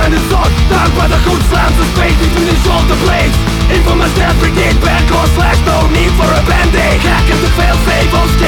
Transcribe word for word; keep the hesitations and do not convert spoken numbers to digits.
and the sun. Down by the hood slams the space between the shoulder blades. Infamous death brigade, back or slash, no need for a band-aid. Hack and the fail-safe,